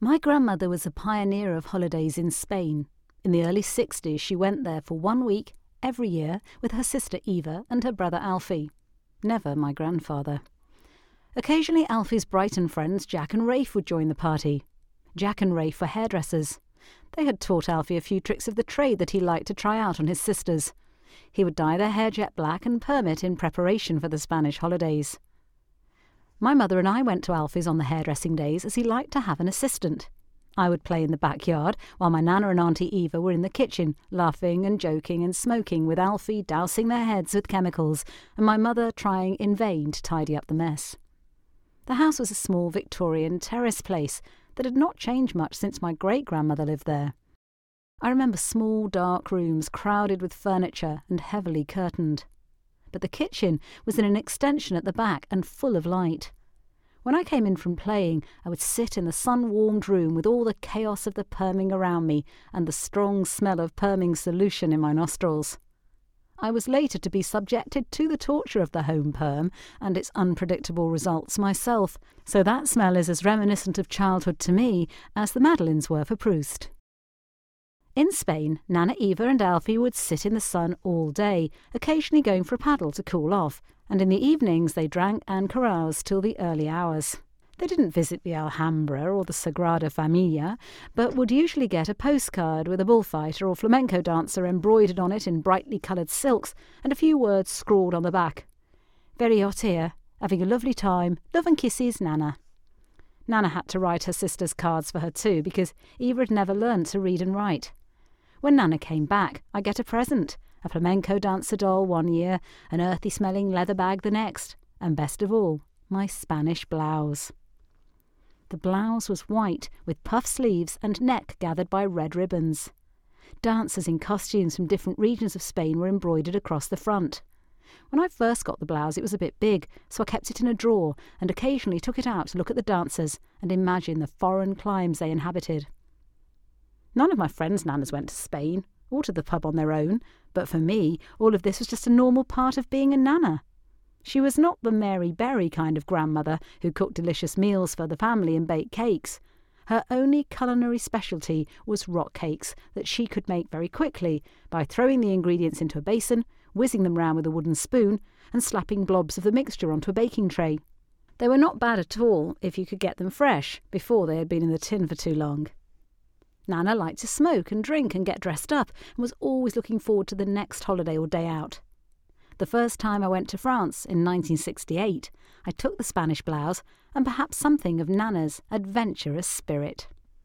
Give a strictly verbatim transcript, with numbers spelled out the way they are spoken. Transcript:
My grandmother was a pioneer of holidays in Spain. In the early sixties, she went there for one week every year with her sister Eva and her brother Alfie. Never my grandfather. Occasionally Alfie's Brighton friends Jack and Rafe would join the party. Jack and Rafe were hairdressers. They had taught Alfie a few tricks of the trade that he liked to try out on his sisters. He would dye their hair jet black and perm it in preparation for the Spanish holidays. My mother and I went to Alfie's on the hairdressing days as he liked to have an assistant. I would play in the backyard while my Nana and Auntie Eva were in the kitchen, laughing and joking and smoking, with Alfie dousing their heads with chemicals and my mother trying in vain to tidy up the mess. The house was a small Victorian terrace place that had not changed much since my great-grandmother lived there. I remember small dark rooms crowded with furniture and heavily curtained. But the kitchen was in an extension at the back and full of light. When I came in from playing, I would sit in the sun-warmed room with all the chaos of the perming around me and the strong smell of perming solution in my nostrils. I was later to be subjected to the torture of the home perm and its unpredictable results myself, so that smell is as reminiscent of childhood to me as the Madeleines were for Proust. In Spain, Nana Eva and Alfie would sit in the sun all day, occasionally going for a paddle to cool off, and in the evenings they drank and caroused till the early hours. They didn't visit the Alhambra or the Sagrada Familia, but would usually get a postcard with a bullfighter or flamenco dancer embroidered on it in brightly coloured silks and a few words scrawled on the back. "Very hot here. Having a lovely time. Love and kisses, Nana." Nana had to write her sister's cards for her too, because Eva had never learned to read and write. When Nana came back, I get a present, a flamenco dancer doll one year, an earthy-smelling leather bag the next, and best of all, my Spanish blouse. The blouse was white, with puff sleeves and neck gathered by red ribbons. Dancers in costumes from different regions of Spain were embroidered across the front. When I first got the blouse, it was a bit big, so I kept it in a drawer and occasionally took it out to look at the dancers and imagine the foreign climes they inhabited. None of my friends' nanas went to Spain, or to the pub on their own, but for me, all of this was just a normal part of being a nana. She was not the Mary Berry kind of grandmother who cooked delicious meals for the family and baked cakes. Her only culinary specialty was rock cakes that she could make very quickly by throwing the ingredients into a basin, whizzing them round with a wooden spoon, and slapping blobs of the mixture onto a baking tray. They were not bad at all if you could get them fresh, before they had been in the tin for too long. Nana liked to smoke and drink and get dressed up, and was always looking forward to the next holiday or day out. The first time I went to France, in nineteen sixty-eight, I took the Spanish blouse and perhaps something of Nana's adventurous spirit.